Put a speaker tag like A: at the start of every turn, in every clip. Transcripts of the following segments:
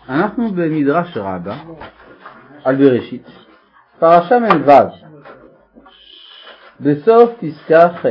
A: אנחנו במדרש רבה על בראשית, פרשה מ"ו, בסוף פסקה ח'.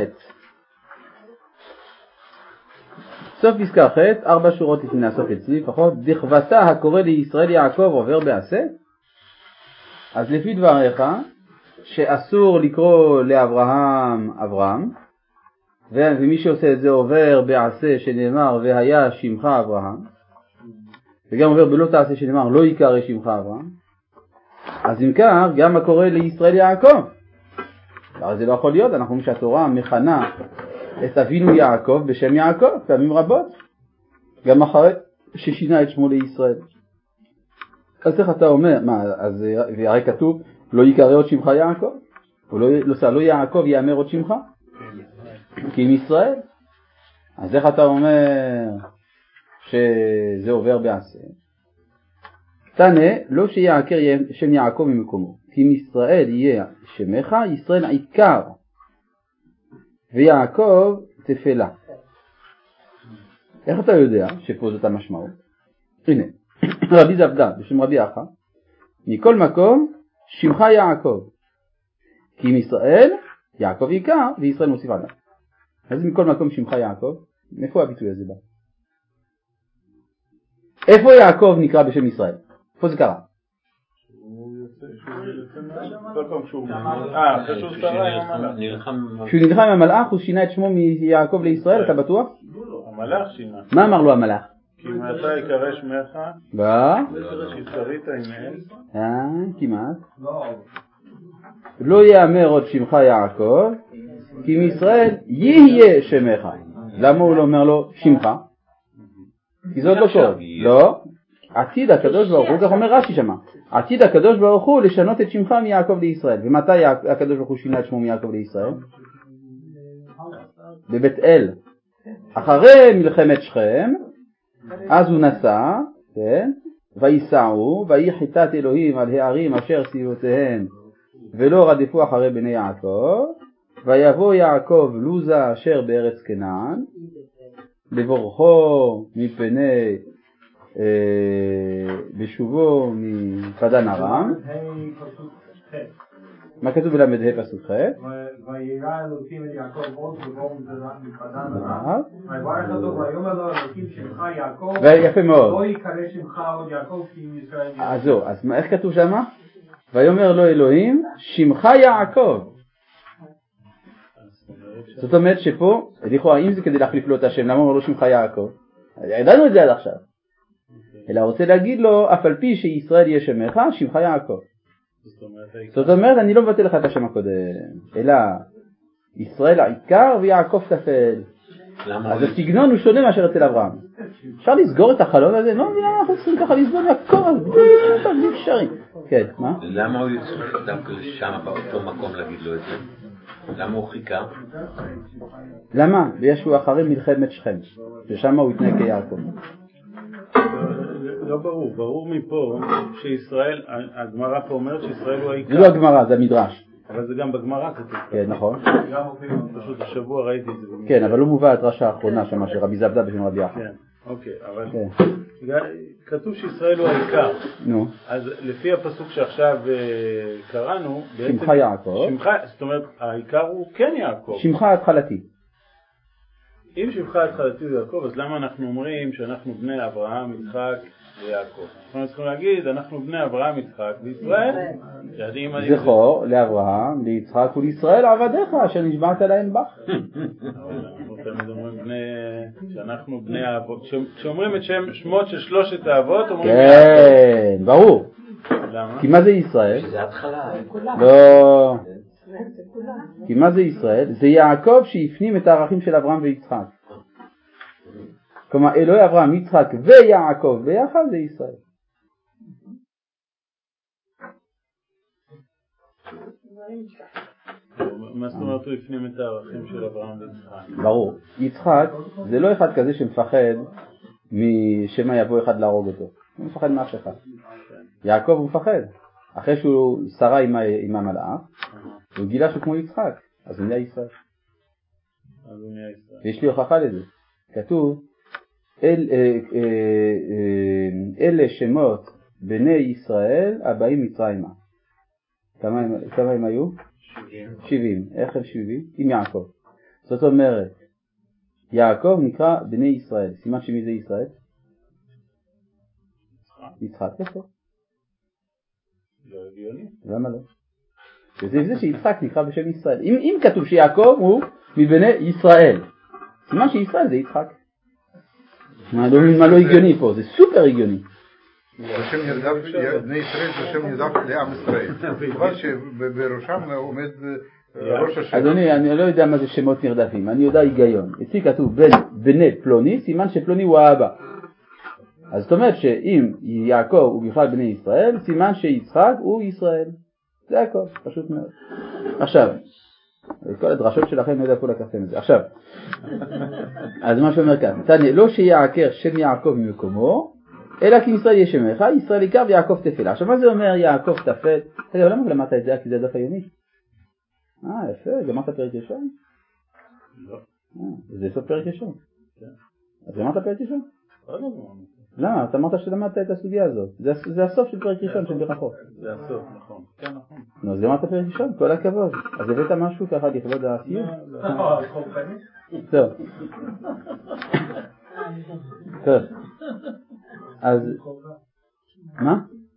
A: סוף פסקה ח', 4 שורות לפני הסוף אצלי לפחות, דכבתה הקורא לישראל יעקב עובר בעשה. אז לפי דבריך שאסור לקרוא לאברהם אברהם, ומי שעושה את זה עובר בעשה שנאמר והיה שמך אברהם, וגם עובר בלא תעשה שנאמר לא יקרא שמך אברהם. אז אם כך גם הקורא לישראל יעקב, אבל זה לא יכול להיות. אנחנו אומרים שהתורה מכנה את אבינו יעקב בשם יעקב פעמים רבות, גם אחרי ששינה את שמו לישראל. אז איך אתה אומר, אז הרי כתוב לא יקרא עוד שמך יעקב, או לא יעקב יאמר עוד שמך, כי עם ישראל. אז איך אתה אומר שזה עובר בעשה? תנה, לא שיעקר שם יעקב ממקומו, כי אם ישראל יהיה שמך, ישראל עיקר, ויעקב תפלה. איך אתה יודע שפה זאת המשמעות? הנה, רבי זבדה בשם רבי אחא, מכל מקום שמך יעקב, כי אם ישראל יעקב עיקר וישראל מוסיף עליו. אז מכל מקום שמך יעקב, מאיפה הביטוי הזה בא? איפה יעקב נקרא בשם ישראל? איפה זה קרה? כשהוא נלחם עם המלאך הוא שינה את שמו מיעקב לישראל, אתה בטוח?
B: המלאך שינה.
A: מה אמר לו המלאך?
B: כי מעתה יקרא שמך ששרית עיניהם.
A: כמעט. לא יאמר עוד שמך יעקב, כי מישראל יהיה שמך. למה הוא לא אומר לו שמך? כי זאת לא קורה. לא. עתיד הקדוש ברוך הוא, כך אומר רש"י שמה, עתיד הקדוש ברוך הוא לשנות את שמך מיעקב לישראל. ומתי הקדוש ברוך הוא שינה את שמו מיעקב לישראל? בבית אל. אחרי מלחמת שכם, אז הוא נסע, כן? ויסעו, ויהי חיטת אלוהים על הערים אשר סביבותיהם, ולא רדפו אחרי בני יעקב, ויבוא יעקב לוזה אשר בארץ כנען, לבורכו מפני בשובו מפדן ארם. מה כתוב בלמד ה' פסוק ח'?
C: וירא אלוקים אל יעקב עוד ובואו מפדן ארם, ויברך אותו ויאמר לו אלוקים שמך יעקב,
A: ויפה מאוד.
C: לא יקרא שמך עוד יעקב כי אם ישראל יעקב.
A: אז איך כתוב שמה? ויאמר לו אלוהים שמך יעקב. זאת אומרת שפה, לכאורה אם זה כדי להחליף לו את השם, למה אומר לו שמך יעקב? ידענו את זה עד עכשיו. אלא רוצה להגיד לו, אף על פי שישראל יהיה שמך, שמך יעקב. זאת אומרת, אני לא מבטל לך את השם הקודם, אלא ישראל העיקר ויעקב תפל. אז הסגנון הוא שונה מאשר אצל אברהם. אפשר לסגור את החלון הזה? לא, אנחנו צריכים ככה לסגור מהקור הזה, בלי אפשרי. כן, מה?
D: למה הוא יצטרך דווקא שם, באותו מקום להגיד לו את זה? למה הוא חיכה?
A: למה? וישו אחרי מלחמת שכם, ששם הוא התנהג כיעקב.
B: לא ברור, ברור מפה שישראל, הגמרא פה אומרת שישראל הוא העיקר.
A: זה לא הגמרא, זה המדרש.
B: אבל זה גם בגמרא כתוב.
A: כן, נכון.
B: פשוט השבוע ראיתי את זה.
A: כן, אבל לא מובא את רש"י האחרונה שמה שרבי זבדה בשם רבי אחא.
B: כן, אוקיי, אבל כתוב שישראל הוא העיקר.
A: נו.
B: אז לפי הפסוק שעכשיו קראנו,
A: שמך יעקב.
B: זאת אומרת, העיקר הוא כן יעקב.
A: שמך התחלתי.
B: אם שמך התחלתי הוא יעקב, אז למה אנחנו אומרים שאנחנו בני אברהם, יצחק ויעקב? אנחנו צריכים להגיד, אנחנו בני אברהם, יצחק וישראל.
A: זכור לאברהם, ליצחק ולישראל עבדיך אשר נשבעת להם בך.
B: אנחנו תמיד אומרים שאנחנו בני האבות. כשאומרים את שמות של שלושת האבות, אומרים
A: כן, ברור.
B: למה?
A: כי מה זה ישראל?
D: שזה התחלה.
A: לא. כי מה זה ישראל? זה יעקב שהפנים את הערכים של אברהם ויצחק. כלומר אלוהי אברהם, יצחק ויעקב ביחד זה ישראל.
B: מה זאת אומרת הוא הפנים את הערכים של אברהם ויצחק?
A: ברור. יצחק זה לא אחד כזה שמפחד משמה יבוא אחד להרוג אותו. הוא מפחד מאף אחד. יעקב הוא מפחד. אחרי שהוא שרה עם המלאך, הוא גילה שהוא כמו יצחק, אז הוא נהיה ישראל. ויש לי הוכחה לזה. כתוב, אלה שמות בני ישראל הבאים מצרימה. כמה הם היו? 70. איך הם 70? עם יעקב. זאת אומרת, יעקב נקרא בני ישראל. סימן שמי זה ישראל? יצחק. יפה.
B: לא הגיוני.
A: למה לא? זה שיצחק נקרא בשם ישראל. אם כתוב שיעקב הוא מבני ישראל, סימן שישראל זה יצחק. מה לא הגיוני פה? זה סופר הגיוני.
E: זה שם נרדף, בני ישראל זה שם נרדף לעם ישראל. כבר שבראשם עומד ראש השם.
A: אדוני, אני לא יודע מה זה שמות נרדפים, אני יודע היגיון. אצלי כתוב בני פלוני, סימן שפלוני הוא האבא. אז זאת אומרת שאם יעקב הוא בכלל בני ישראל, סימן שיצחק הוא ישראל. זה הכל, פשוט מאוד. עכשיו, כל הדרשות שלכם לא יודע פה לקחתם את זה. עכשיו, אז מה שאומר כאן, לא שיעקר שם יעקב ממקומו, אלא כי ישראל יש שמך, ישראל עיקר ויעקב תפלה. עכשיו מה זה אומר יעקב תפל? רגע, למה למדת את זה? כי זה הדף היומי. יפה, למדת פרק ראשון?
B: לא.
A: זה סוף פרק ראשון. אז למדת פרק ראשון?
B: לא.
A: למה? אתה אמרת שלמדת את הסוגיה הזאת. זה הסוף של פרק ראשון של ברכות.
B: זה הסוף, נכון. כן, נכון.
A: נו, אז למדת פרק ראשון, כל הכבוד. אז הבאת משהו ככה לכבוד הסיום? טוב. טוב. אז... מה?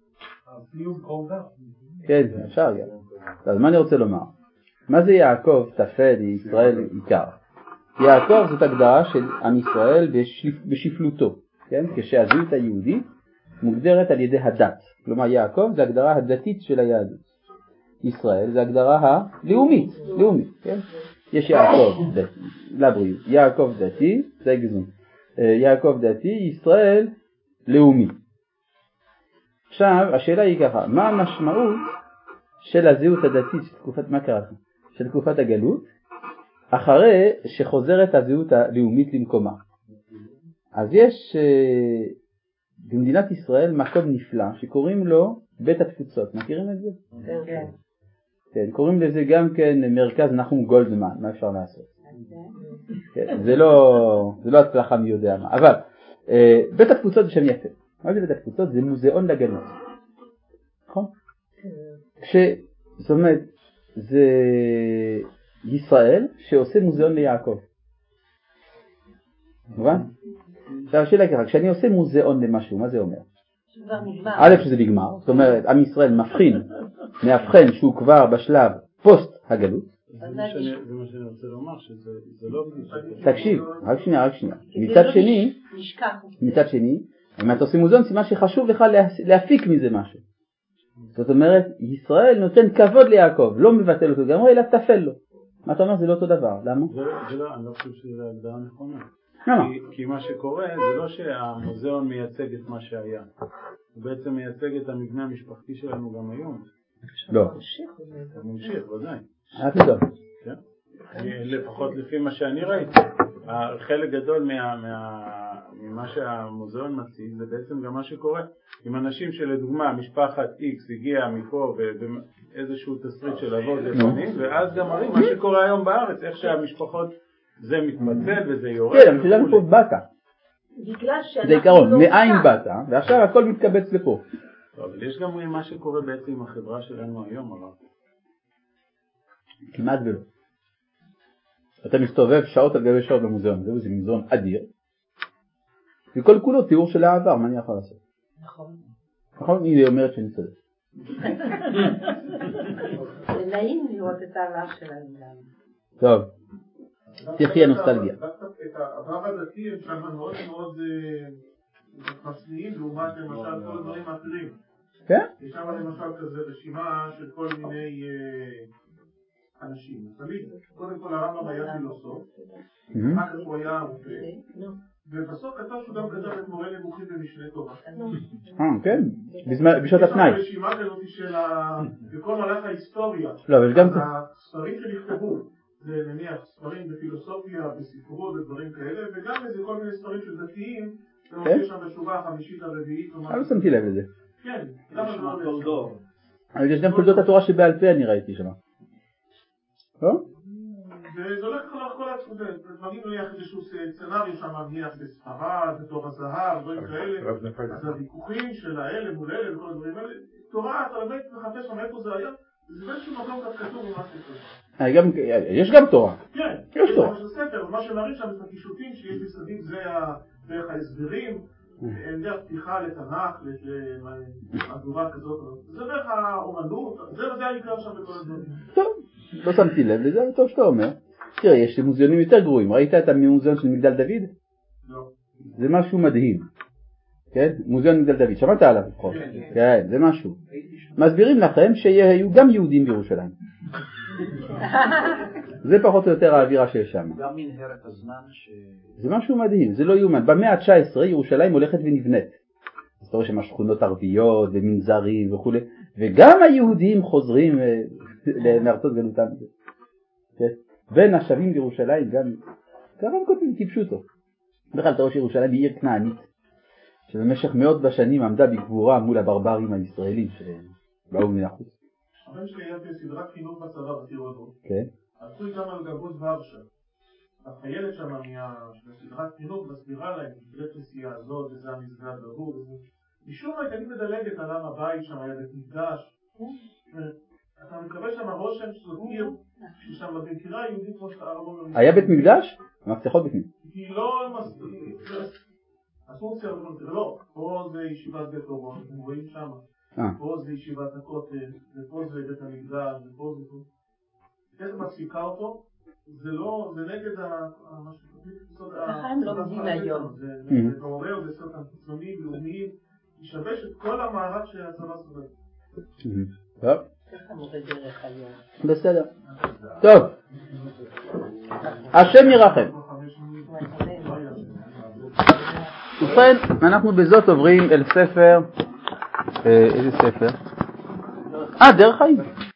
A: כן, אפשר גם. אז מה אני רוצה לומר? מה זה יעקב תפל ישראל עיקר? יעקב זאת הגדרה של עם ישראל בשפלותו. כן? כשהזהות היהודית מוגדרת על ידי הדת. כלומר יעקב זה הגדרה הדתית של היהדות. ישראל זה הגדרה הלאומית. כן? יש יעקב דתי, לבריאות. יעקב דתי, זה הגזום. יעקב דתי, ישראל לאומי. עכשיו השאלה היא ככה, מה המשמעות של הזהות הדתית של תקופת, מה קרה? של תקופת הגלות, אחרי שחוזרת הזהות הלאומית למקומה. אז יש במדינת ישראל מקום נפלא שקוראים לו בית התפוצות. מכירים את זה? כן. כן, קוראים לזה גם כן מרכז נחום גולדמן. מה אפשר לעשות? כן, זה לא הצלחה מי יודע מה. אבל בית התפוצות זה שם יפה. מה זה בית התפוצות? זה מוזיאון לגלות. נכון? זאת אומרת, זה ישראל שעושה מוזיאון ליעקב. מובן? עכשיו השאלה ככה, כשאני עושה מוזיאון למשהו, מה זה אומר? א' שזה נגמר, זאת אומרת, עם ישראל מאבחן שהוא כבר בשלב פוסט הגלות.
B: זה מה שאני רוצה לומר, שזה לא...
A: תקשיב, רק שנייה. מצד שני, אם אתה עושה מוזיאון, סימן שחשוב לך להפיק מזה משהו. זאת אומרת, ישראל נותן כבוד ליעקב, לא מבטל אותו גם, אלא תפל לו. מה אתה אומר? זה לא אותו דבר, למה?
B: זה לא, אני לא חושב שזה הגדרה נכונה.
A: למה?
B: כי מה שקורה זה לא שהמוזיאון מייצג את מה שהיה. הוא בעצם מייצג את המבנה המשפחתי שלנו גם היום.
A: לא.
B: הוא ממשיך, ודאי.
A: פתאום.
B: כן? לפחות לפי מה שאני ראיתי. חלק גדול ממה שהמוזיאון מציג זה בעצם גם מה שקורה עם אנשים שלדוגמה משפחת X הגיעה מפה באיזשהו תסריט של אבות לבנים, ואז גם מראים מה שקורה היום בארץ, איך שהמשפחות זה מתפצל וזה יורד.
A: כן, אבל למה פה באת? זה עיקרון, מאין באת, ועכשיו הכל מתקבץ לפה.
B: אבל יש גם מה שקורה בעצם עם החברה שלנו היום, הרב.
A: כמעט ולא. אתה מסתובב שעות על גבי שעות במוזיאון, זה מוזיאון אדיר. וכל כולו תיאור של העבר, מה אני יכול לעשות? נכון, היא אומרת שאני צודק.
F: זה נעים לראות את העבר שלנו.
A: טוב. תחי הנוסטלגיה.
C: את העבר הדתי הם שם מאוד מאוד חסניים לעומת למשל כל הדברים האחרים.
A: כן?
C: יש שם למשל כזה רשימה של כל מיני אנשים. תמיד, קודם כל הרמב"ם היה פילוסוף, אחר כך הוא היה רופא, ובסוף כתב שהוא גם כתב את מורה נבוכים במשנה תורה.
A: כן, בשעות הפנאי.
C: יש שם רשימה כזאת של בכל מהלך ההיסטוריה.
A: לא, אבל גם...
C: הספרים שנכתבו, זה נניח ספרים בפילוסופיה, בספרות ודברים כאלה, וגם איזה כל מיני ספרים של דתיים, זה מופיע שם בשורה החמישית הרביעית.
A: לא שמתי לב לזה.
C: כן, למה זה לא
A: אבל יש גם תולדות התורה שבעל פה אני ראיתי שם. לא?
C: וזה הולך כל התקופה, דברים נניח איזשהו סצנריו שם נניח בספרד, בתור הזהב, דברים כאלה, אז הוויכוחים של האלה מול אלה וכל הדברים האלה, תורה, אתה באמת מחפש שם איפה זה היה, זה באיזשהו מקום קצת כתוב ומשהו כזה.
A: יש גם תורה.
C: כן,
A: יש תורה.
C: יש ספר, מה שמראים שם את הקישוטים שיש מסביב זה דרך ההסברים, אין דרך פתיחה לתנ"ך, למהדורה כזאת, זה דרך האומנות, זה העיקר שם בכל הדברים.
A: טוב, לא שמתי לב לזה, אבל טוב שאתה אומר. תראה, יש מוזיאונים יותר גרועים, ראית את המוזיאון של מגדל דוד?
C: לא.
A: זה משהו מדהים. כן? מוזיאון מגדל דוד, שמעת עליו לפחות? כן, זה משהו. מסבירים לכם שיהיו גם יהודים בירושלים. זה פחות או יותר האווירה שיש שם.
G: גם מנהרת הזמן
A: זה משהו מדהים, זה לא יאומן. במאה ה-19 ירושלים הולכת ונבנית. אז אתה רואה שם שכונות ערביות ומנזרים וכו'. וגם היהודים חוזרים לארצות גלותם. בין השבים לירושלים גם, כמה כותבים טיפשו אותו. בכלל אתה רואה שירושלים היא עיר כנענית, שבמשך מאות בשנים עמדה בגבורה מול הברברים הישראלים שבאו מן החוץ.
C: הבן שלי היה בסדרת חינוך בצבא בטירונות.
A: כן.
C: הלכו איתם על גגות ורשה. החיילת שם מהסדרת חינוך מסבירה להם, בית כנסייה הזאת, וזה המסגד ההוא, משום מה הייתה לי מדלגת על עם הבית שם, היה בית מקדש. אתה מקבל שם רושם שזאת עיר, ששם במכירה היהודית כמו שאתה ארבון במקדש.
A: היה בית מקדש? המפתחות בפנים.
C: כי לא הספונקציה, לא, פה זה ישיבת בית אורון, אתם רואים שם. פה זה ישיבת הכותל, ופה זה בית המקדש, ופה זה פה. איך מפסיקה אותו? זה לא, זה נגד מה שתוכנית,
F: ככה הם לומדים היום.
C: זה מעורר, זה סוד חיצוניים, לאומיים, ישבש את כל המערך שהצבא סובל.
A: טוב.
F: ככה מורה דרך היום.
A: בסדר. טוב. השם ירחם. ובכן, אנחנו בזאת עוברים אל ספר, איזה ספר? דרך חיים.